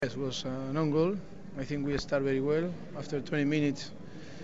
Yes, it was an own goal. I think we start very well. After 20 minutes,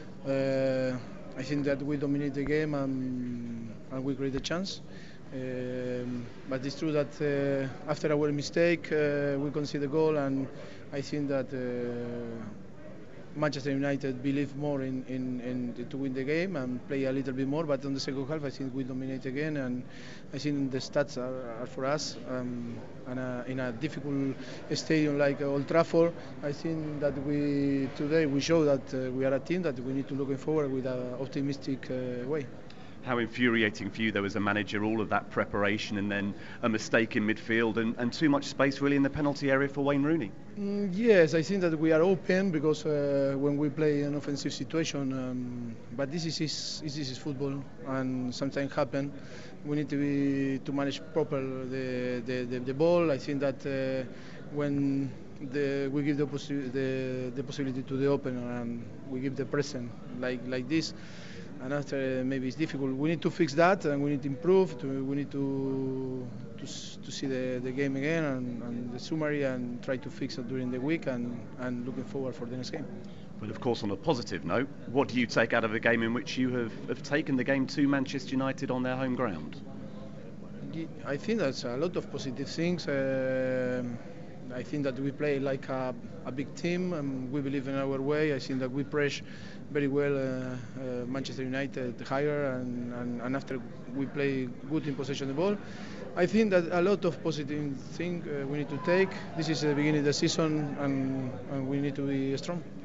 I think that we dominate the game and we create a chance. But it's true that after our mistake, we concede the goal, and I think that Manchester United believe more in to win the game and play a little bit more. But on the second half, I think we dominate again, and I think the stats are for us. And in a difficult stadium like Old Trafford, I think that today we show that we are a team that we need to look forward with an optimistic way. How infuriating for you, though, as a manager, all of that preparation and then a mistake in midfield and too much space really in the penalty area for Wayne Rooney? Yes, I think that we are open because when we play an offensive situation, but this is football and sometimes happen. We need to manage proper the ball. I think that when we give the possibility to the opener and we give the present like this, and after maybe it's difficult. We need to fix that and we need to improve. We need to see the game again and the summary and try to fix it during the week and looking forward for the next game. Well, of course, on a positive note, what do you take out of a game in which you have taken the game to Manchester United on their home ground? I think that's a lot of positive things. I think that we play like a big team and we believe in our way. I think that we press very well Manchester United higher and after we play good in possession of the ball. I think that a lot of positive things we need to take. This is the beginning of the season and we need to be strong.